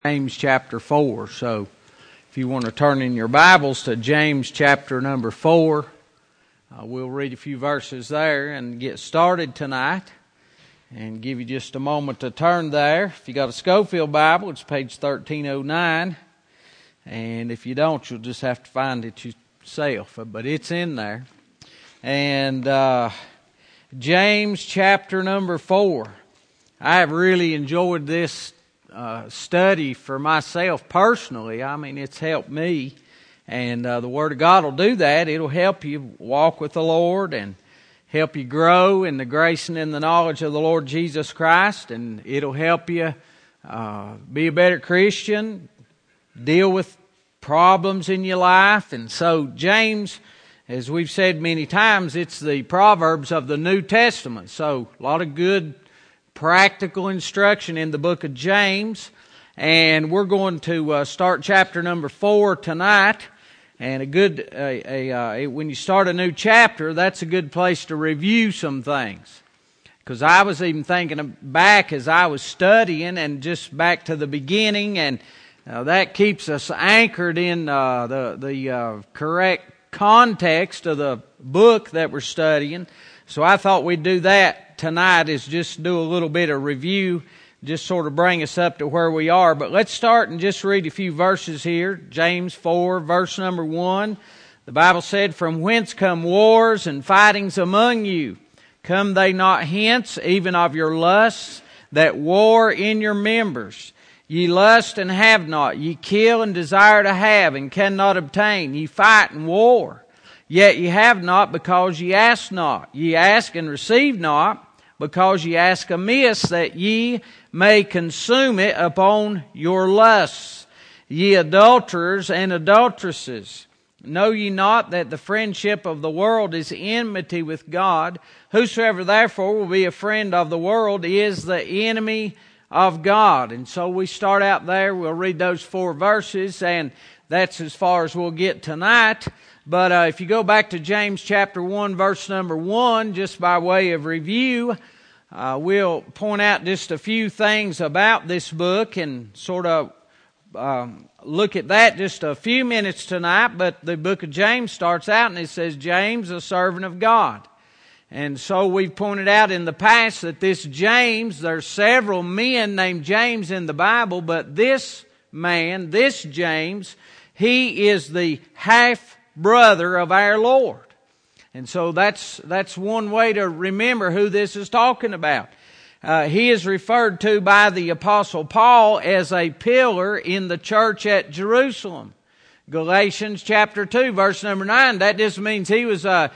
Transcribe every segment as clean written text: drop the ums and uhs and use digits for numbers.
James chapter 4. So if you want to turn in your Bibles to James chapter number 4, we'll read a few verses there and get started tonight and give you just a moment to turn there. If you got a Schofield Bible, it's page 1309. And if you don't, you'll just have to find it yourself. But it's in there. And James chapter number 4. I have really enjoyed this study for myself personally. I mean, it's helped me, and the Word of God will do that. It'll help you walk with the Lord and help you grow in the grace and in the knowledge of the Lord Jesus Christ, and it'll help you be a better Christian, deal with problems in your life. And so James, as we've said many times, it's the Proverbs of the New Testament. So a lot of good practical instruction in the book of James, and we're going to start chapter number 4 tonight. And when you start a new chapter, that's a good place to review some things, because I was even thinking back as I was studying and just back to the beginning, and that keeps us anchored in the correct context of the book that we're studying. So I thought we'd do that tonight, is just do a little bit of review, just sort of bring us up to where we are. But let's start and just read a few verses here. James 4, verse number 1. The Bible said, "From whence come wars and fightings among you? Come they not hence, even of your lusts, that war in your members? Ye lust and have not, ye kill and desire to have, and cannot obtain. Ye fight and war. Yet ye have not, because ye ask not. Ye ask and receive not, because ye ask amiss, that ye may consume it upon your lusts. Ye adulterers and adulteresses, know ye not that the friendship of the world is enmity with God? Whosoever therefore will be a friend of the world is the enemy of God." And so we start out there. We'll read those 4 verses, and that's as far as we'll get tonight. But if you go back to James chapter 1, verse number 1, just by way of review, we'll point out just a few things about this book and sort of look at that just a few minutes tonight. But the book of James starts out and it says, James, a servant of God. And so we've pointed out in the past that this James, there's several men named James in the Bible, but this man, this James, he is the half-brother of our Lord. And so that's one way to remember who this is talking about. He is referred to by the Apostle Paul as a pillar in the church at Jerusalem. Galatians chapter 2, verse number 9. That just means he was an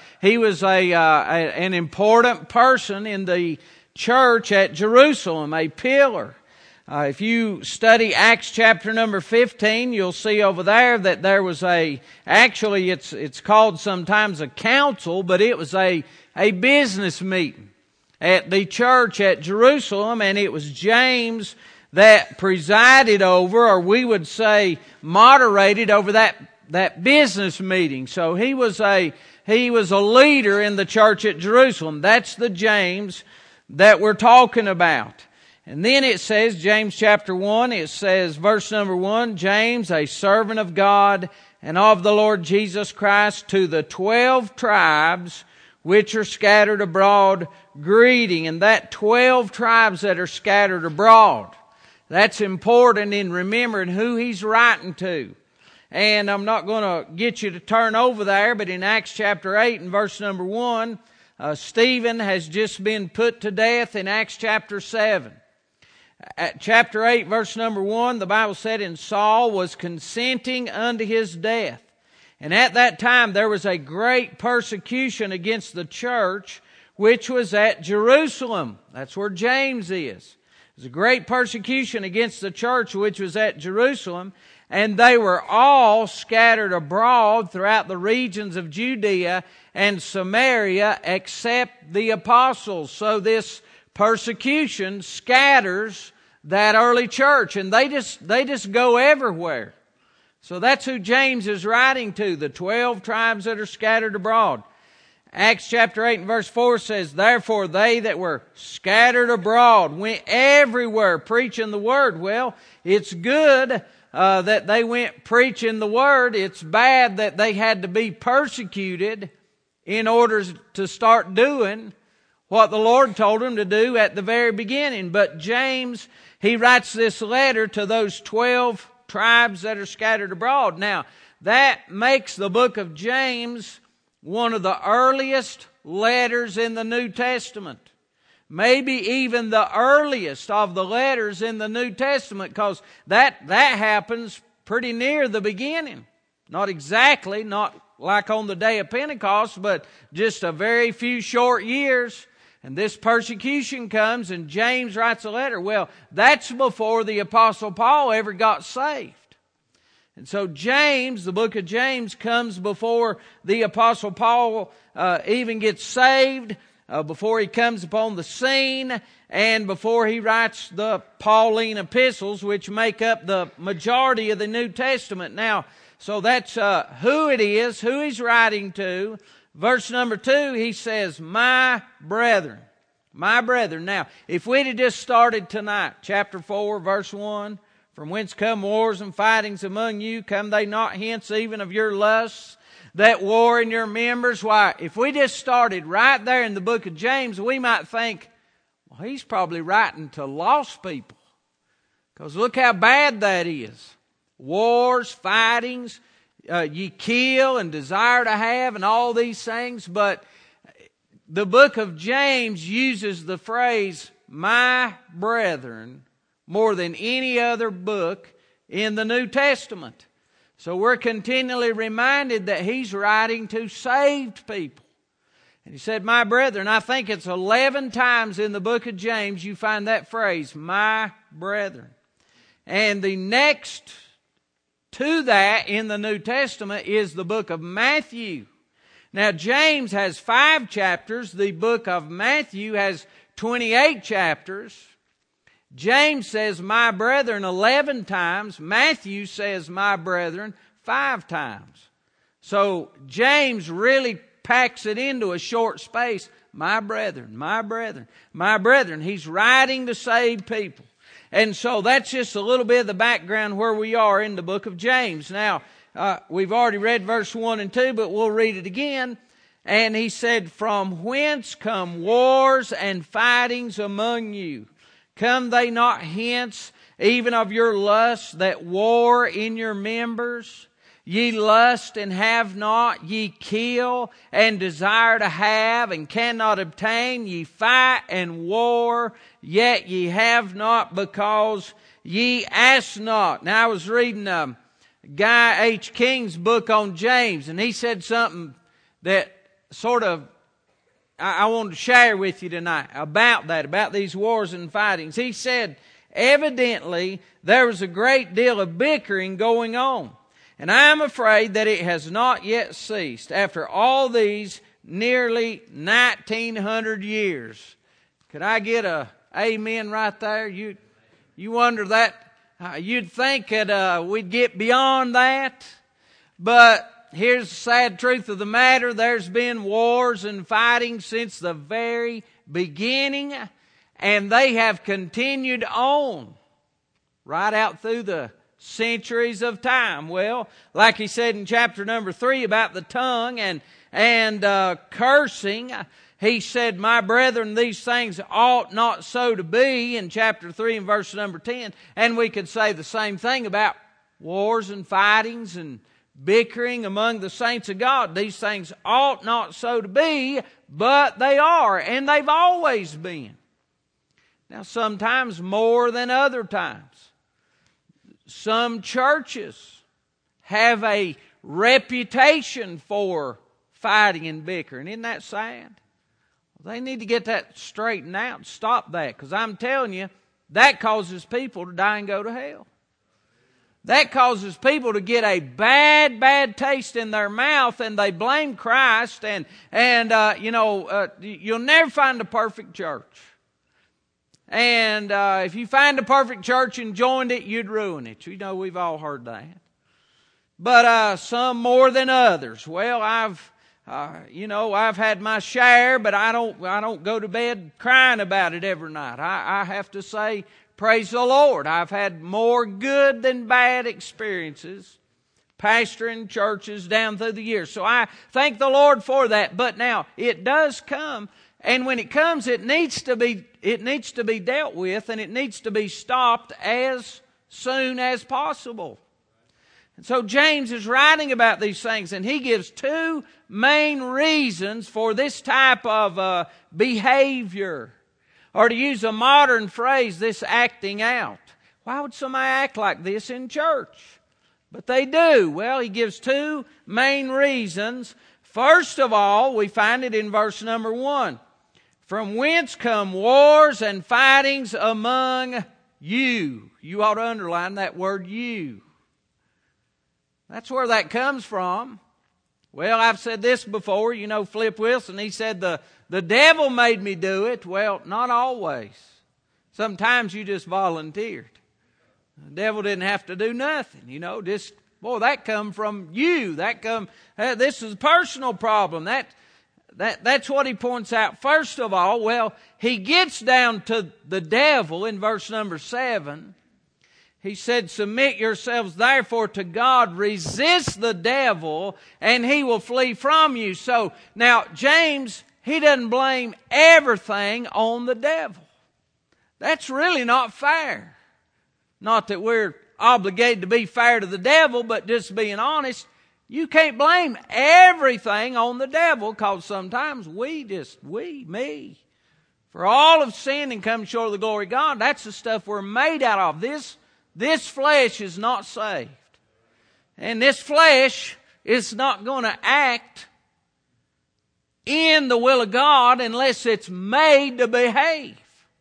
important person in the church at Jerusalem, a pillar. If you study Acts chapter number 15, you'll see over there that there was actually it's called sometimes a council, but it was a business meeting at the church at Jerusalem, and it was James that presided over, or we would say moderated over that business meeting. So he was a leader in the church at Jerusalem. That's the James that we're talking about. And then it says, James chapter 1, it says, verse number 1, James, a servant of God and of the Lord Jesus Christ, to the 12 tribes which are scattered abroad, greeting. And that 12 tribes that are scattered abroad, that's important in remembering who he's writing to. And I'm not going to get you to turn over there, but in Acts chapter 8 and verse number 1, Stephen has just been put to death in Acts chapter 7. At chapter 8, verse number 1, the Bible said, "And Saul was consenting unto his death. And at that time there was a great persecution against the church, which was at Jerusalem." That's where James is. There's a great persecution against the church which was at Jerusalem, and they were all scattered abroad throughout the regions of Judea and Samaria, except the apostles. So this persecution scatters that early church, and they just go everywhere. So that's who James is writing to, the 12 tribes that are scattered abroad. Acts chapter 8 and verse 4 says, "Therefore they that were scattered abroad went everywhere preaching the word." Well, it's good that they went preaching the word. It's bad that they had to be persecuted in order to start doing what the Lord told them to do at the very beginning. But James, he writes this letter to those 12 tribes that are scattered abroad. Now, that makes the book of James one of the earliest letters in the New Testament. Maybe even the earliest of the letters in the New Testament, because that happens pretty near the beginning. Not exactly, not like on the day of Pentecost, but just a very few short years. And this persecution comes and James writes a letter. Well, that's before the Apostle Paul ever got saved. And so James, the book of James, comes before the Apostle Paul even gets saved, before he comes upon the scene, and before he writes the Pauline epistles, which make up the majority of the New Testament. Now, so that's who it is, who he's writing to. Verse number 2, he says, "My brethren." My brethren. Now, if we'd have just started tonight, chapter 4, verse 1, "From whence come wars and fightings among you? Come they not hence even of your lusts that war in your members?" Why, if we just started right there in the book of James, we might think, well, he's probably writing to lost people. Because look how bad that is. Wars, fightings, you kill and desire to have and all these things. But the book of James uses the phrase, "my brethren," more than any other book in the New Testament. So we're continually reminded that he's writing to saved people. And he said, "My brethren." I think it's 11 times in the book of James you find that phrase, "my brethren." And the next to that in the New Testament is the book of Matthew. Now, James has 5 chapters. The book of Matthew has 28 chapters. James says, "my brethren," 11 times. Matthew says, "my brethren," 5 times. So James really packs it into a short space. My brethren, my brethren, my brethren. He's writing to save people. And so that's just a little bit of the background where we are in the book of James. Now, we've already read verse 1 and 2, but we'll read it again. And he said, "From whence come wars and fightings among you? Come they not hence, even of your lusts that war in your members? Ye lust and have not, ye kill and desire to have and cannot obtain. Ye fight and war, yet ye have not because ye ask not." Now, I was reading Guy H. King's book on James, and he said something that sort of I wanted to share with you tonight about that, about these wars and fightings. He said, evidently, there was a great deal of bickering going on. And I'm afraid that it has not yet ceased after all these nearly 1900 years. Could I get a amen right there? You wonder that, you'd think that we'd get beyond that. But here's the sad truth of the matter. There's been wars and fighting since the very beginning, and they have continued on right out through the centuries of time. Well, like he said in chapter number 3 about the tongue and cursing, he said, "My brethren, these things ought not so to be," in chapter 3 and verse number 10. And we could say the same thing about wars and fightings and bickering among the saints of God. These things ought not so to be, but they are, and they've always been. Now, sometimes more than other times. Some churches have a reputation for fighting and bickering. Isn't that sad? They need to get that straightened out and stop that, because I'm telling you, that causes people to die and go to hell. That causes people to get a bad taste in their mouth, and they blame Christ. And you'll never find a perfect church. And if you find a perfect church and joined it, you'd ruin it. You know, we've all heard that. But some more than others. Well, I've had my share, but I don't go to bed crying about it every night. I have to say, praise the Lord. I've had more good than bad experiences pastoring churches down through the years. So I thank the Lord for that. But now it does come, and when it comes, it needs to be dealt with, and it needs to be stopped as soon as possible. And so James is writing about these things, and he gives two main reasons for this type of behavior. Or to use a modern phrase, this acting out. Why would somebody act like this in church? But they do. Well, he gives two main reasons. First of all, we find it in verse number 1. From whence come wars and fightings among you? You ought to underline that word you. That's where that comes from. Well, I've said this before. Flip Wilson, he said the devil made me do it. Well, not always. Sometimes you just volunteered. The devil didn't have to do nothing. That come from you. This is a personal problem. That's what he points out. First of all, well, he gets down to the devil in verse number 7. He said, submit yourselves therefore to God, resist the devil, and he will flee from you. So now James, he doesn't blame everything on the devil. That's really not fair. Not that we're obligated to be fair to the devil, but just being honest, you can't blame everything on the devil, because sometimes me. For all of sin and come short of the glory of God, that's the stuff we're made out of. This flesh is not saved. And this flesh is not going to act in the will of God unless it's made to behave.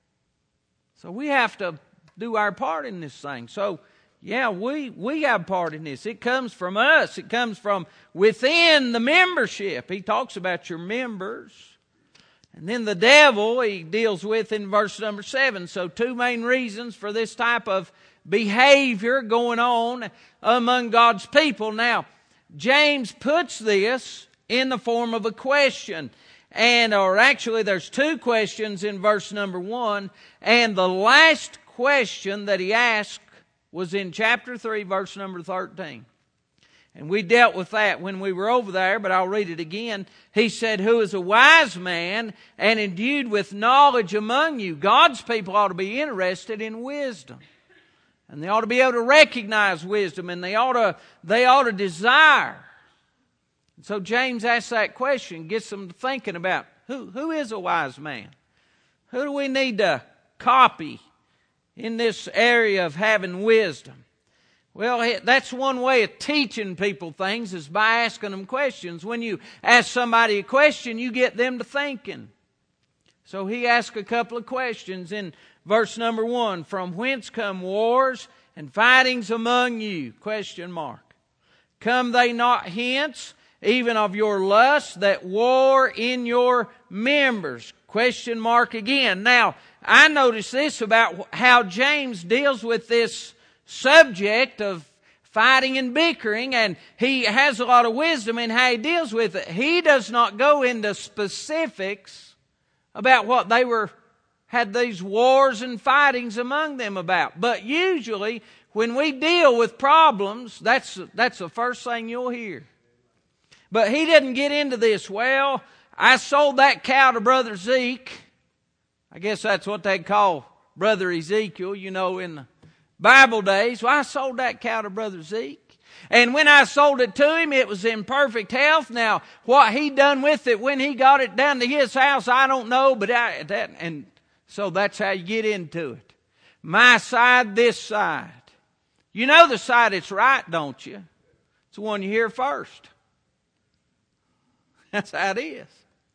So we have to do our part in this thing. So, yeah, we have part in this. It comes from us. It comes from within the membership. He talks about your members. And then the devil he deals with in verse number 7. So two main reasons for this type of behavior going on among God's people. Now, James puts this in the form of a question. There's two questions in verse number 1. And the last question that he asked was in chapter 3, verse number 13. And we dealt with that when we were over there, but I'll read it again. He said, who is a wise man and endued with knowledge among you? God's people ought to be interested in wisdom. And they ought to be able to recognize wisdom, and they ought to desire. And so James asks that question, gets them thinking about who is a wise man? Who do we need to copy in this area of having wisdom? Well, that's one way of teaching people things, is by asking them questions. When you ask somebody a question, you get them to thinking. So he asked a couple of questions in verse number 1. From whence come wars and fightings among you? ? Come they not hence, even of your lust that war in your members? ? Again. Now, I notice this about how James deals with this subject of fighting and bickering, and he has a lot of wisdom in how he deals with it. He does not go into specifics about what they had these wars and fightings among them about. But usually, when we deal with problems, that's the first thing you'll hear. But he didn't get into this. Well, I sold that cow to Brother Zeke. I guess that's what they call Brother Ezekiel, in the Bible days. Well, I sold that cow to Brother Zeke. And when I sold it to him, it was in perfect health. Now, what he done with it when he got it down to his house, I don't know. So that's how you get into it. My side, this side. You know the side that's right, don't you? It's the one you hear first. That's how it is.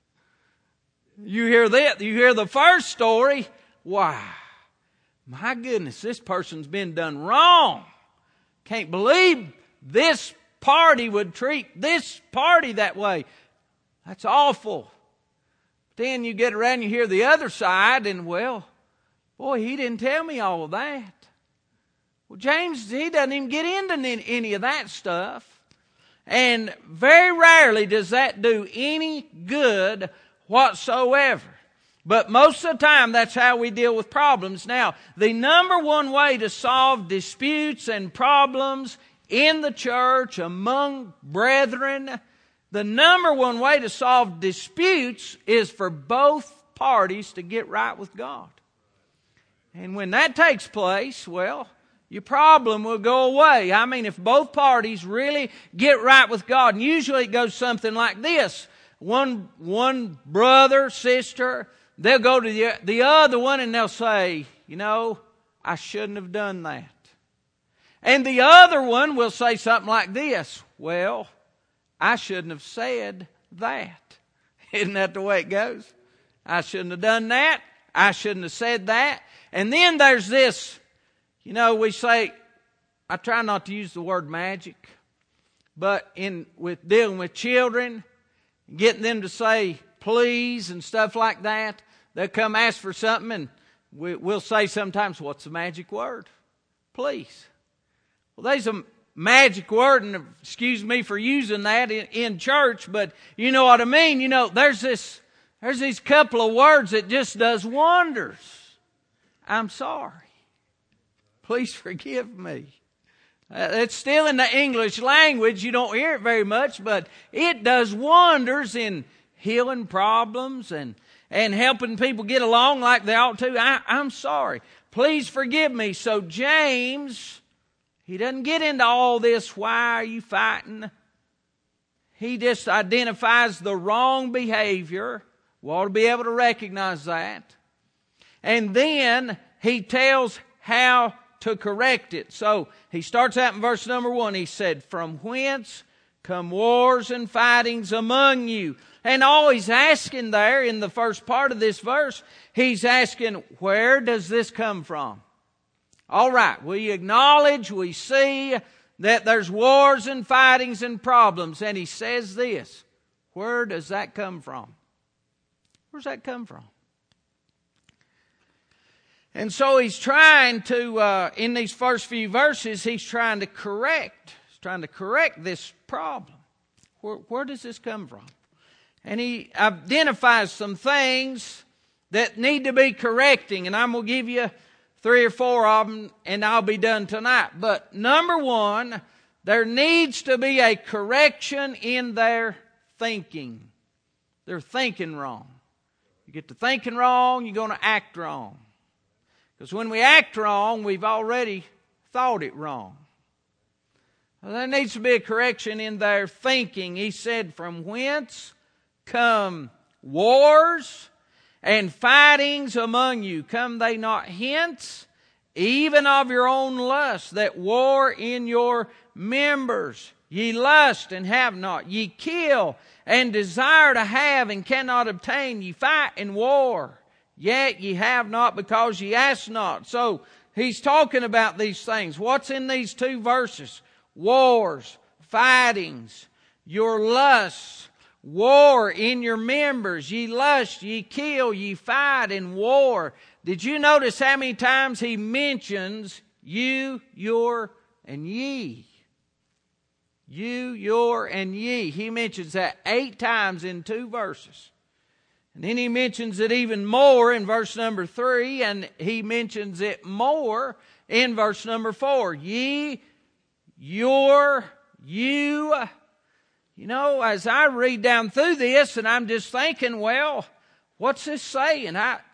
You hear the first story. Wow. My goodness, this person's been done wrong. Can't believe this party would treat this party that way. That's awful. Then you get around, you hear the other side, and boy, he didn't tell me all of that. Well, James, he doesn't even get into any of that stuff. And very rarely does that do any good whatsoever. But most of the time, that's how we deal with problems. Now, the number one way to solve disputes and problems in the church, among brethren, the number one way to solve disputes is for both parties to get right with God. And when that takes place, well, your problem will go away. I mean, if both parties really get right with God, and usually it goes something like this. One brother, sister, they'll go to the other one and they'll say, you know, I shouldn't have done that. And the other one will say something like this, well, I shouldn't have said that. Isn't that the way it goes? I shouldn't have done that. I shouldn't have said that. And then there's this, you know, we say, I try not to use the word magic, but with dealing with children, getting them to say please and stuff like that, they'll come ask for something and we'll say sometimes, what's the magic word? Please. Well, there's a magic word, and excuse me for using that in church, but you know what I mean. You know, there's these couple of words that just does wonders. I'm sorry. Please forgive me. It's still in the English language. You don't hear it very much, but it does wonders in healing problems and helping people get along like they ought to. I'm sorry. Please forgive me. So James, he doesn't get into all this, why are you fighting? He just identifies the wrong behavior. We ought to be able to recognize that. And then he tells how to correct it. So he starts out in verse number 1. He said, from whence come wars and fightings among you? And all he's asking there in the first part of this verse, he's asking, where does this come from? All right, we acknowledge, we see that there's wars and fightings and problems. And he says this, where does that come from? Where's that come from? And so he's trying to, in these first few verses, he's trying to correct this problem. Where does this come from? And he identifies some things that need to be correcting, and I'm going to give you 3 or 4 of them, and I'll be done tonight. But number 1, there needs to be a correction in their thinking. They're thinking wrong. You get to thinking wrong, you're going to act wrong. Because when we act wrong, we've already thought it wrong. Well, there needs to be a correction in their thinking. He said, from whence come wars and fightings among you? Come they not hence, even of your own lust, that war in your members? Ye lust and have not. Ye kill and desire to have and cannot obtain. Ye fight and war, yet ye have not because ye ask not. So he's talking about these things. What's in these 2 verses? Wars, fightings, your lusts, war in your members. Ye lust, ye kill, ye fight, and war. Did you notice how many times he mentions you, your, and ye? You, your, and ye. He mentions that 8 times in 2 verses. And then he mentions it even more in verse number 3, and he mentions it more in verse number 4. Ye, your, you. You know, as I read down through this, and I'm just thinking, well, what's this saying?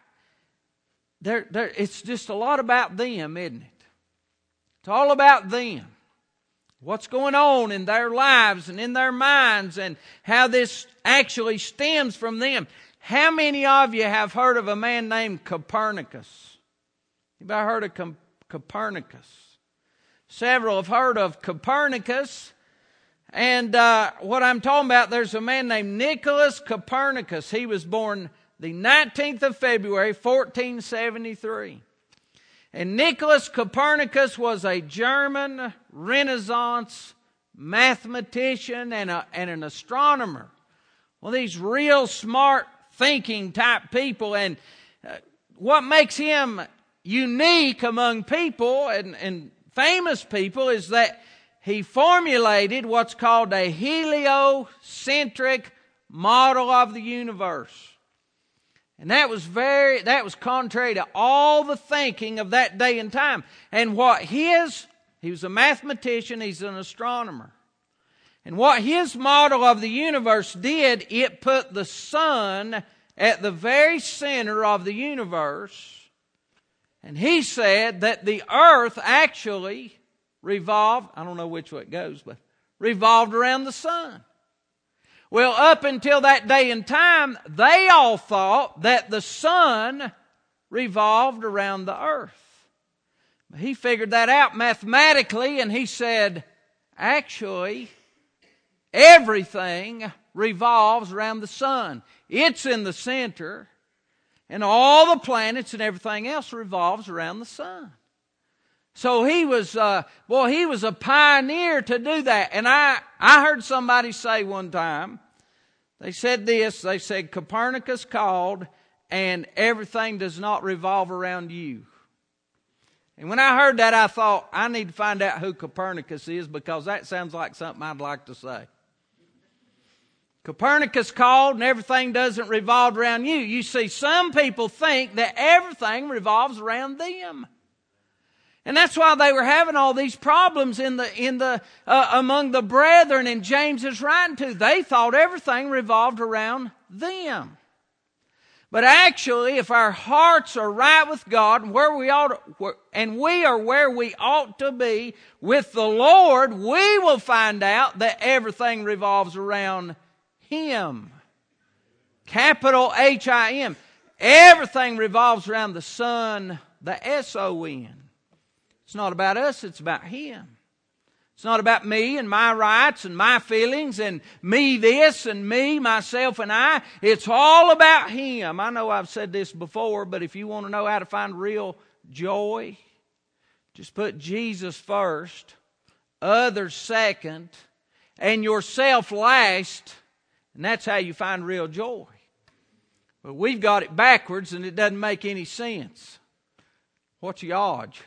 It's just a lot about them, isn't it? It's all about them. What's going on in their lives and in their minds, and how this actually stems from them. How many of you have heard of a man named Copernicus? Anybody heard of Copernicus? Several have heard of Copernicus. And what I'm talking about, there's a man named Nicholas Copernicus. He was born the 19th of February, 1473. And Nicholas Copernicus was a German Renaissance mathematician and an astronomer. Well, these real smart thinking type people. And what makes him unique among people and famous people is that he formulated what's called a heliocentric model of the universe. And that was contrary to all the thinking of that day and time. And he was a mathematician, he's an astronomer. And what his model of the universe did, it put the sun at the very center of the universe. And he said that the earth actually revolved, I don't know which way it goes, but revolved around the sun. Well, up until that day and time, they all thought that the sun revolved around the earth. He figured that out mathematically, and he said, actually, everything revolves around the sun. It's in the center, and all the planets and everything else revolves around the sun. So he was a pioneer to do that. And I heard somebody say one time, they said Copernicus called, and everything does not revolve around you. And when I heard that, I thought, I need to find out who Copernicus is, because that sounds like something I'd like to say. Copernicus called and everything doesn't revolve around you. You see, some people think that everything revolves around them. And that's why they were having all these problems among the brethren, and James is writing to. They thought everything revolved around them. But actually, if our hearts are right with God and we are where we ought to be with the Lord, we will find out that everything revolves around Him. Capital H-I-M. Everything revolves around the Son, the S-O-N. It's not about us, it's about Him. It's not about me and my rights and my feelings and me this and me, myself and I. It's all about Him. I know I've said this before, but if you want to know how to find real joy, just put Jesus first, others second, and yourself last, and that's how you find real joy. But we've got it backwards, and it doesn't make any sense. What's the odds?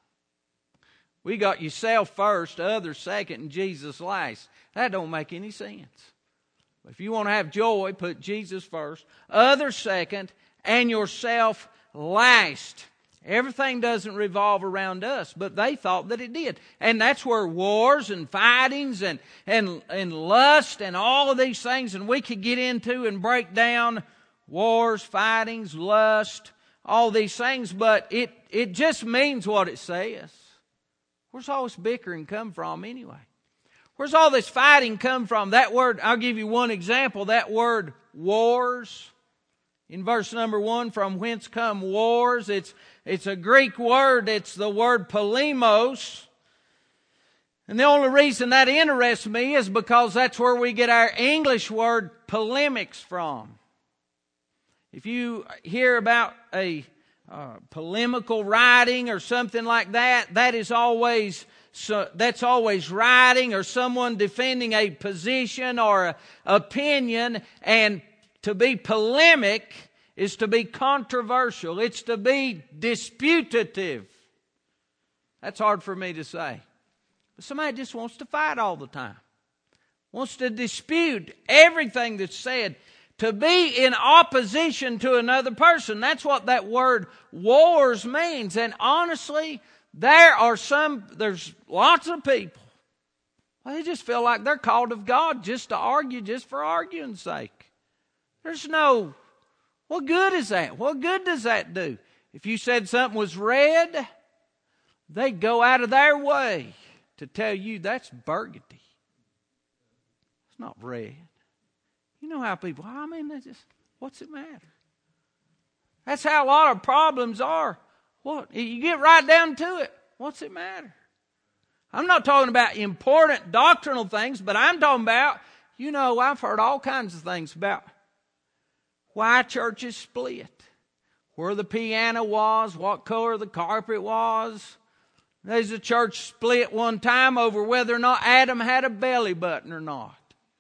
We got yourself first, others second, and Jesus last. That don't make any sense. If you want to have joy, put Jesus first, others second, and yourself last. Everything doesn't revolve around us, but they thought that it did. And that's where wars and fightings and lust and all of these things, and we could get into and break down wars, fightings, lust, all these things, but it just means what it says. Where's all this bickering come from anyway? Where's all this fighting come from? That word, I'll give you one example. That word wars, in verse number 1, from whence come wars. It's a Greek word. It's the word polemos. And the only reason that interests me is because that's where we get our English word polemics from. If you hear about a polemical writing or something like that, that's always writing or someone defending a position or an opinion. And to be polemic is to be controversial. It's to be disputative. That's hard for me to say. But somebody just wants to fight all the time. Wants to dispute everything that's said. To be in opposition to another person. That's what that word wars means. And honestly, there's lots of people. Well, they just feel like they're called of God just to argue, just for arguing's sake. What good is that? What good does that do? If you said something was red, they'd go out of their way to tell you that's burgundy. It's not red. You know how people, what's it matter? That's how a lot of problems are. What? You get right down to it. What's it matter? I'm not talking about important doctrinal things, but I'm talking about, I've heard all kinds of things about why churches split, where the piano was, what color the carpet was. There's a church split one time over whether or not Adam had a belly button or not.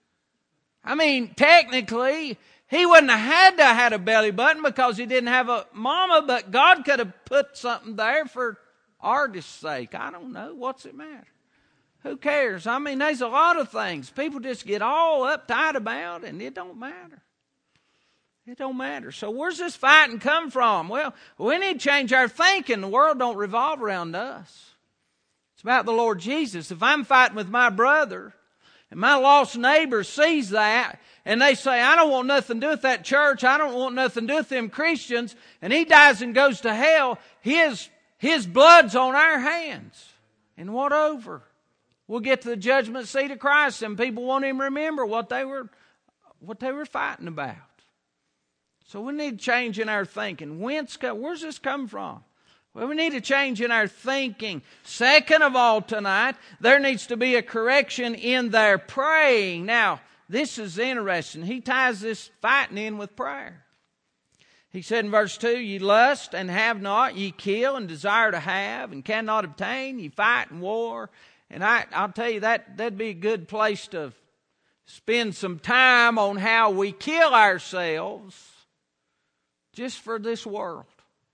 Technically, he wouldn't have had to have had a belly button because he didn't have a mama, but God could have put something there for artist's sake. I don't know. What's it matter? Who cares? I mean, there's a lot of things people just get all uptight about, and it don't matter. It don't matter. So where's this fighting come from? Well, we need to change our thinking. The world don't revolve around us. It's about the Lord Jesus. If I'm fighting with my brother, and my lost neighbor sees that, and they say, I don't want nothing to do with that church, I don't want nothing to do with them Christians, and he dies and goes to hell, his blood's on our hands. And what over? We'll get to the judgment seat of Christ, and people won't even remember what they were fighting about. So we need to change in our thinking. Where's this come from? Well, we need a change in our thinking. Second of all tonight, there needs to be a correction in their praying. Now, this is interesting. He ties this fighting in with prayer. He said in verse 2, ye lust and have not, ye kill and desire to have and cannot obtain, ye fight and war. And I'll tell you, that'd be a good place to spend some time on how we kill ourselves just for this world.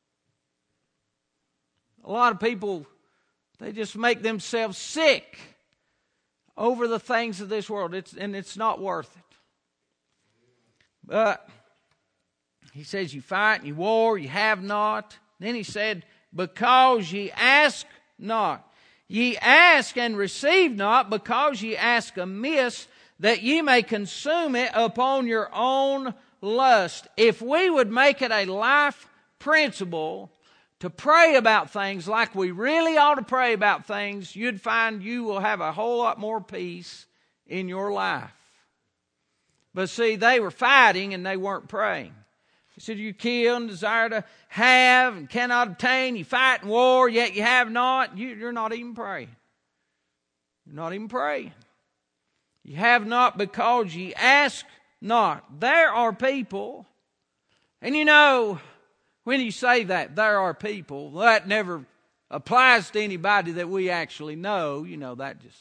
A lot of people, they just make themselves sick over the things of this world. It's not worth it. But he says you fight and you war, you have not. Then he said, because ye ask not. Ye ask and receive not, because ye ask amiss, that ye may consume it upon your own lust. If we would make it a life principle to pray about things like we really ought to pray about things, you'd find you will have a whole lot more peace in your life. But see, they were fighting and they weren't praying. He said, you kill and desire to have and cannot obtain. You fight and war, yet you have not. You're not even praying. You're not even praying. You have not because ye ask not. There are people, and you know, when you say that, there are people, that never applies to anybody that we actually know. You know, that just,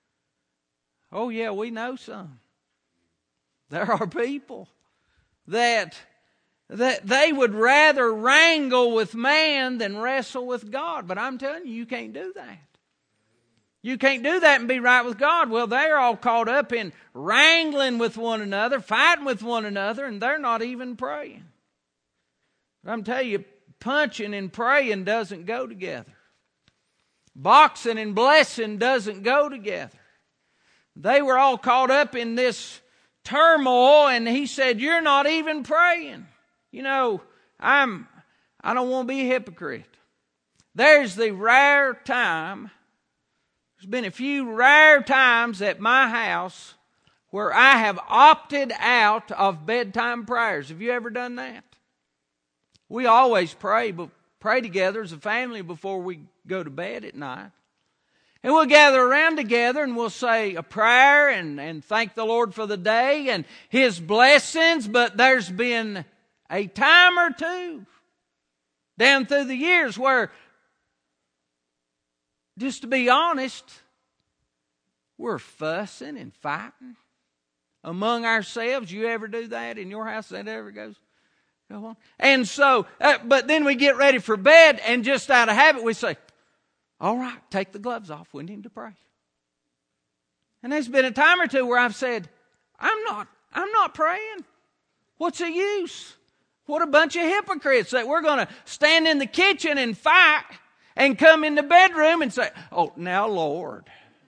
oh yeah, we know some. There are people that they would rather wrangle with man than wrestle with God. But I'm telling you, you can't do that. You can't do that and be right with God. Well, they're all caught up in wrangling with one another, fighting with one another, and they're not even praying. But I'm telling you, punching and praying doesn't go together. Boxing and blessing doesn't go together. They were all caught up in this turmoil, and he said, you're not even praying. You know, I don't want to be a hypocrite. There's the rare time, there's been a few rare times at my house where I have opted out of bedtime prayers. Have you ever done that? We always pray together as a family before we go to bed at night. And we'll gather around together and we'll say a prayer and thank the Lord for the day and His blessings. But there's been a time or two down through the years where, just to be honest, we're fussing and fighting among ourselves. You ever do that in your house? That ever go on? And so, but then we get ready for bed, and just out of habit we say, all right, take the gloves off. We need to pray. And there's been a time or two where I've said, I'm not praying. What's the use? What a bunch of hypocrites that we're going to stand in the kitchen and fight and come in the bedroom and say, oh, now Lord,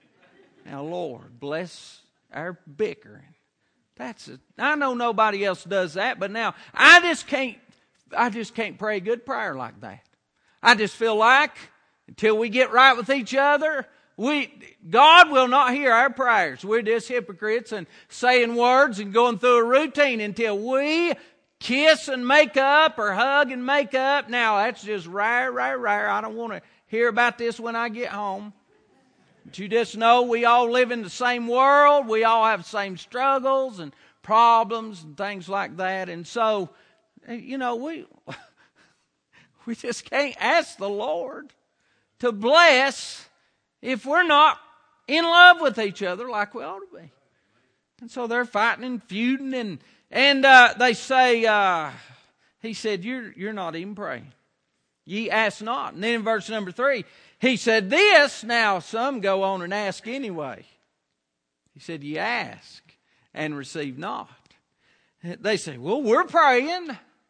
bless our bickering. I know nobody else does that, but now I just can't pray a good prayer like that. I just feel like until we get right with each other, God will not hear our prayers. We're just hypocrites and saying words and going through a routine until we kiss and make up or hug and make up. Now, that's just rare. I don't want to hear about this when I get home. But you just know we all live in the same world. We all have the same struggles and problems and things like that. And so, you know, we just can't ask the Lord to bless if we're not in love with each other like we ought to be. And so they're fighting and feuding and they say, he said, you're not even praying. Ye ask not. And then in verse number 3, He said, this, now some go on and ask anyway. He said, ye ask and receive not. They say, well, we're praying.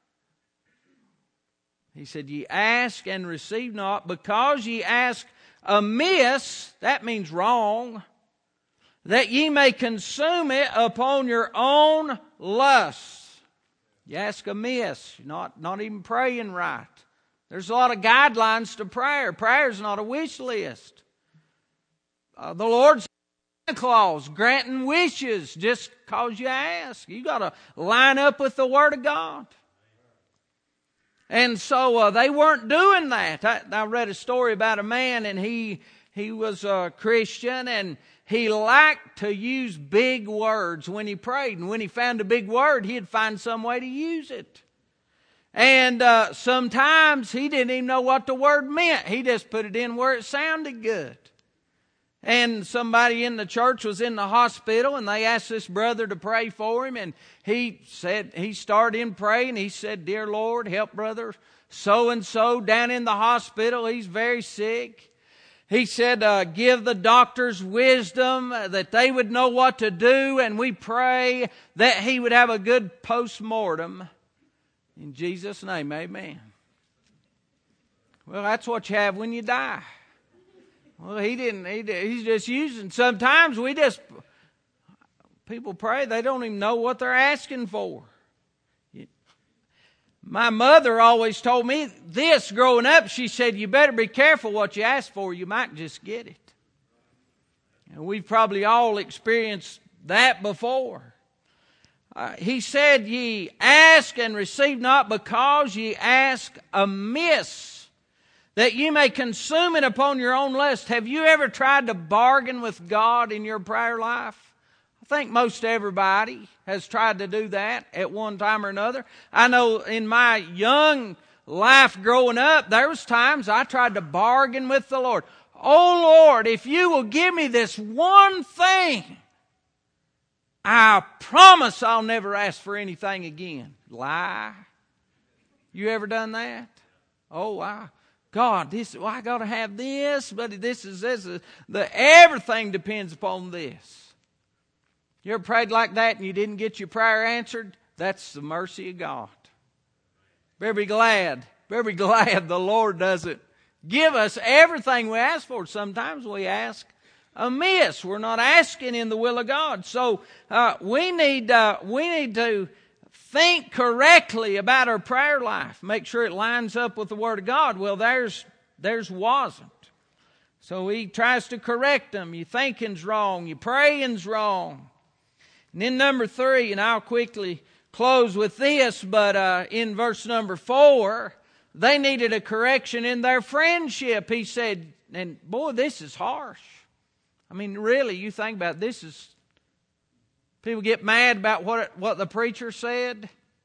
He said, ye ask and receive not, because ye ask amiss, that means wrong, that ye may consume it upon your own lusts. You ask amiss, you're not even praying right. There's a lot of guidelines to prayer. Prayer is not a wish list. The Lord's Santa Claus granting wishes just because you ask. You got to line up with the Word of God. And so they weren't doing that. I read a story about a man, and he was a Christian, and he liked to use big words when he prayed. And when he found a big word, he'd find some way to use it. And sometimes he didn't even know what the word meant. He just put it in where it sounded good. And somebody in the church was in the hospital, and they asked this brother to pray for him. And he started in praying. He said, dear Lord, help brother so-and-so down in the hospital. He's very sick. He said, give the doctors wisdom that they would know what to do. And we pray that he would have a good post-mortem. In Jesus' name, amen. Well, that's what you have when you die. Well, he's just using. Sometimes people pray, they don't even know what they're asking for. My mother always told me this growing up. She said, you better be careful what you ask for. You might just get it. And we've probably all experienced that before. He said, ye ask and receive not, because ye ask amiss, that you may consume it upon your own lust. Have you ever tried to bargain with God in your prayer life? I think most everybody has tried to do that at one time or another. I know in my young life growing up, there was times I tried to bargain with the Lord. Oh Lord, if you will give me this one thing, I promise I'll never ask for anything again. Lie. You ever done that? Oh, God, I got to have this, but everything depends upon this. You ever prayed like that and you didn't get your prayer answered? That's the mercy of God. Better be glad the Lord doesn't give us everything we ask for. Sometimes we ask amiss. We're not asking in the will of God. So we need to think correctly about our prayer life. Make sure it lines up with the Word of God. Well, theirs wasn't. So he tries to correct them. Your thinking's wrong. Your praying's wrong. And then number 3, and I'll quickly close with this, but in verse number 4, they needed a correction in their friendship. He said, and boy, this is harsh. I mean, really, you think about it, people get mad about what the preacher said.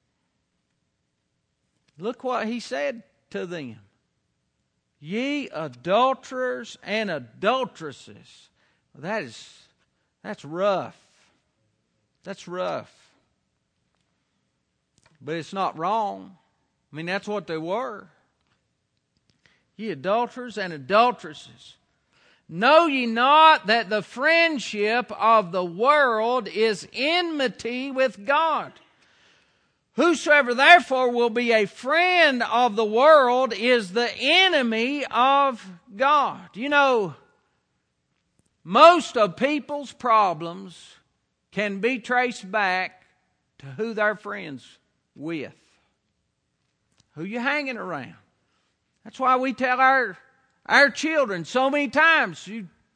Look what he said to them. Ye adulterers and adulteresses. That's rough. That's rough. But it's not wrong. I mean, that's what they were. Ye adulterers and adulteresses. Know ye not that the friendship of the world is enmity with God? Whosoever therefore will be a friend of the world is the enemy of God. You know, most of people's problems can be traced back to who they're friends with. Who you hanging around. That's why we tell our children so many times,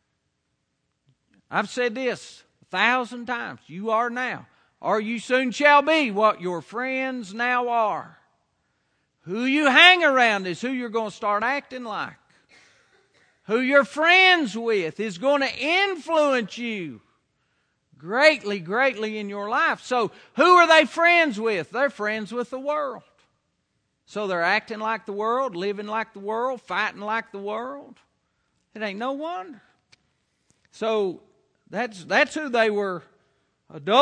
I've said this 1,000 times, you are now, or you soon shall be what your friends now are. Who you hang around is who you're going to start acting like. Who you're friends with is going to influence you greatly, greatly in your life. So who are they friends with? They're friends with the world. So they're acting like the world, living like the world, fighting like the world. It ain't no wonder. So that's who they were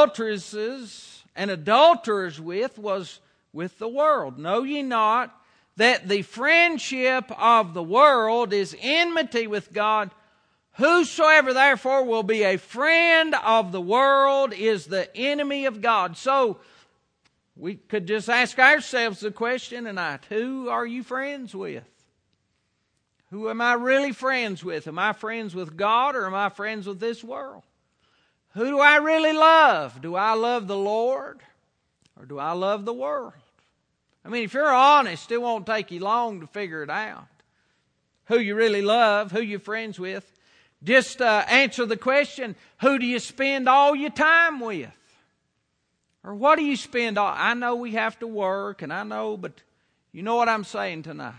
adulteresses and adulterers with, was with the world. Know ye not that the friendship of the world is enmity with God. Whosoever therefore will be a friend of the world is the enemy of God. So we could just ask ourselves the question tonight, who are you friends with? Who am I really friends with? Am I friends with God or am I friends with this world? Who do I really love? Do I love the Lord or do I love the world? I mean, if you're honest, it won't take you long to figure it out. Who you really love, who you're friends with. Just answer the question, who do you spend all your time with? Or what do you spend all... I know we have to work, and I know, but you know what I'm saying tonight.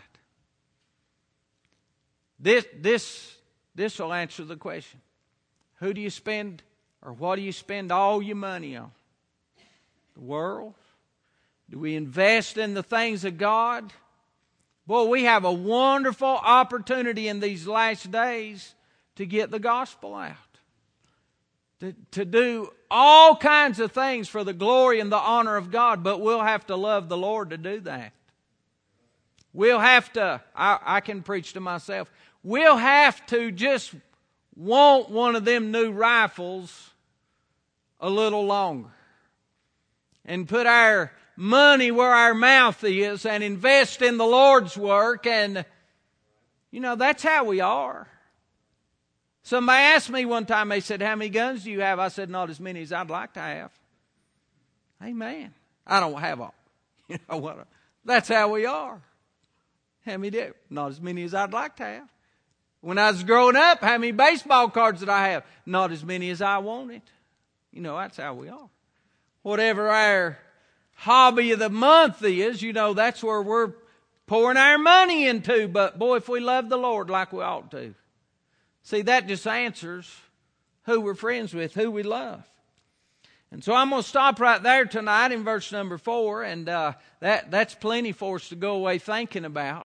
This will answer the question. Who do you spend, or what do you spend all your money on? The world? Do we invest in the things of God? Boy, we have a wonderful opportunity in these last days to get the gospel out. To do all kinds of things for the glory and the honor of God, but we'll have to love the Lord to do that. We'll have to, I can preach to myself, we'll have to just want one of them new rifles a little longer. And put our money where our mouth is and invest in the Lord's work. And, you know, that's how we are. Somebody asked me one time, they said, how many guns do you have? I said, not as many as I'd like to have. Amen. I don't have all. You know what? That's how we are. How many do? Not as many as I'd like to have. When I was growing up, how many baseball cards did I have? Not as many as I wanted. You know, that's how we are. Whatever our hobby of the month is, you know, that's where we're pouring our money into. But boy, if we love the Lord like we ought to. See, that just answers who we're friends with, who we love. And so I'm going to stop right there tonight in verse number 4. And that's plenty for us to go away thinking about.